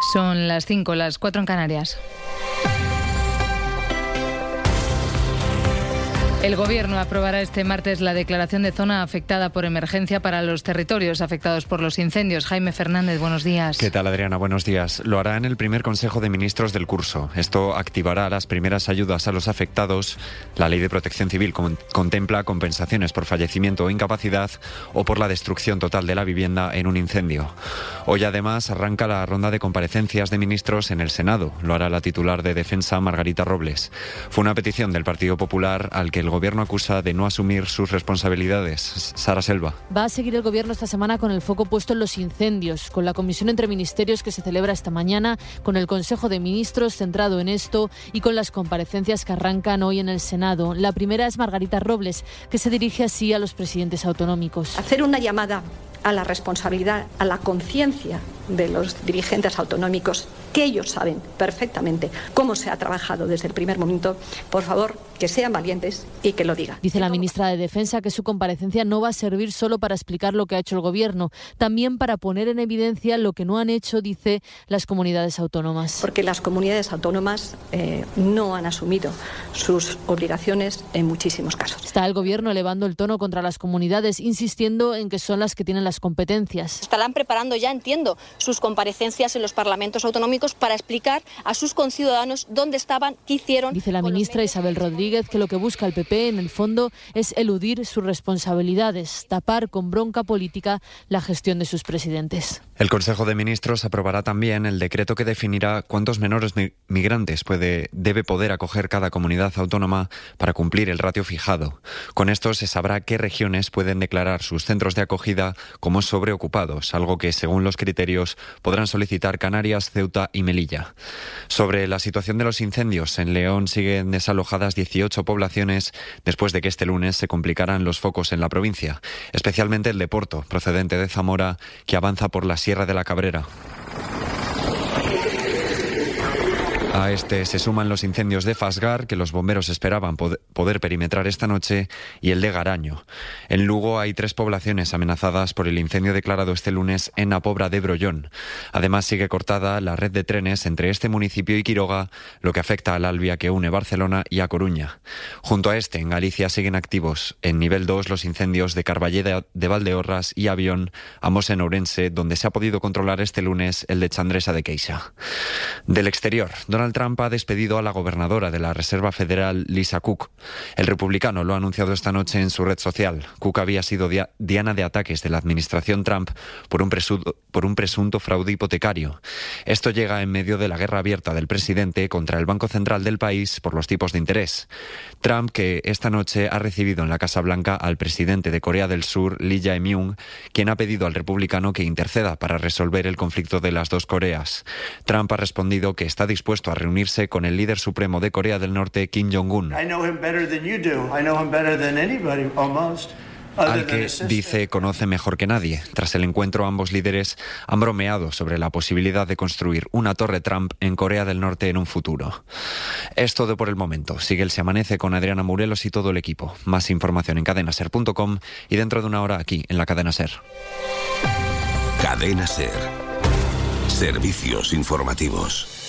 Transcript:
Son las 5, las 4 en Canarias. El Gobierno aprobará este martes la declaración de zona afectada por emergencia para los territorios afectados por los incendios. Jaime Fernández, buenos días. ¿Qué tal, Adriana? Buenos días. Lo hará en el primer Consejo de Ministros del curso. Esto activará las primeras ayudas a los afectados. La Ley de Protección Civil contempla compensaciones por fallecimiento o incapacidad o por la destrucción total de la vivienda en un incendio. Hoy, además, arranca la ronda de comparecencias de ministros en el Senado. Lo hará la titular de Defensa, Margarita Robles. Fue una petición del Partido Popular al que el Gobierno acusa de no asumir sus responsabilidades. Sara Selva. Va a seguir el Gobierno esta semana con el foco puesto en los incendios, con la comisión entre ministerios que se celebra esta mañana, con el Consejo de Ministros centrado en esto y con las comparecencias que arrancan hoy en el Senado. La primera es Margarita Robles, que se dirige así a los presidentes autonómicos. Hacer una llamada a la responsabilidad, a la conciencia de los dirigentes autonómicos, que ellos saben perfectamente cómo se ha trabajado desde el primer momento. Por favor, que sean valientes y que lo digan. Dice la ministra de Defensa que su comparecencia no va a servir solo para explicar lo que ha hecho el Gobierno, también para poner en evidencia lo que no han hecho, dice, las comunidades autónomas. Porque las comunidades autónomas no han asumido sus obligaciones en muchísimos casos. Está el Gobierno elevando el tono contra las comunidades, insistiendo en que son las que tienen las competencias. Estarán preparando ya, entiendo, sus comparecencias en los parlamentos autonómicos para explicar a sus conciudadanos dónde estaban, qué hicieron. Dice la ministra Isabel Rodríguez que lo que busca el PP en el fondo es eludir sus responsabilidades, tapar con bronca política la gestión de sus presidentes. El Consejo de Ministros aprobará también el decreto que definirá cuántos menores migrantes debe poder acoger cada comunidad autónoma para cumplir el ratio fijado. Con esto se sabrá qué regiones pueden declarar sus centros de acogida como sobreocupados, algo que, según los criterios, podrán solicitar Canarias, Ceuta y Melilla. Sobre la situación de los incendios, en León siguen desalojadas 18 poblaciones después de que este lunes se complicaran los focos en la provincia, especialmente el de Porto, procedente de Zamora, que avanza por la Sierra de la Cabrera. A este se suman los incendios de Fasgar, que los bomberos esperaban poder perimetrar esta noche, y el de Garaño. En Lugo hay 3 poblaciones amenazadas por el incendio declarado este lunes en la Pobra de Brollón. Además, sigue cortada la red de trenes entre este municipio y Quiroga, lo que afecta al Albia que une Barcelona y A Coruña. Junto a este, en Galicia siguen activos en nivel 2 los incendios de Carballeda de Valdeorras y Avión, ambos en Ourense, donde se ha podido controlar este lunes el de Chandresa de Queixa. Del exterior, Donald Trump ha despedido a la gobernadora de la Reserva Federal, Lisa Cook. El republicano lo ha anunciado esta noche en su red social. Cook había sido diana de ataques de la administración Trump por un presunto fraude hipotecario. Esto llega en medio de la guerra abierta del presidente contra el Banco Central del país por los tipos de interés. Trump, que esta noche ha recibido en la Casa Blanca al presidente de Corea del Sur, Lee Jae-myung, quien ha pedido al republicano que interceda para resolver el conflicto de las dos Coreas. Trump ha respondido que está dispuesto a reunirse con el líder supremo de Corea del Norte, Kim Jong-un, al que dice conoce mejor que nadie. Tras el encuentro, ambos líderes han bromeado sobre la posibilidad de construir una torre Trump en Corea del Norte en un futuro. Es todo por el momento. Sigue el Se Amanece con Adriana Morelos y todo el equipo. Más información en cadenaser.com y dentro de una hora aquí en la Cadena Ser. Cadena Ser. Servicios informativos.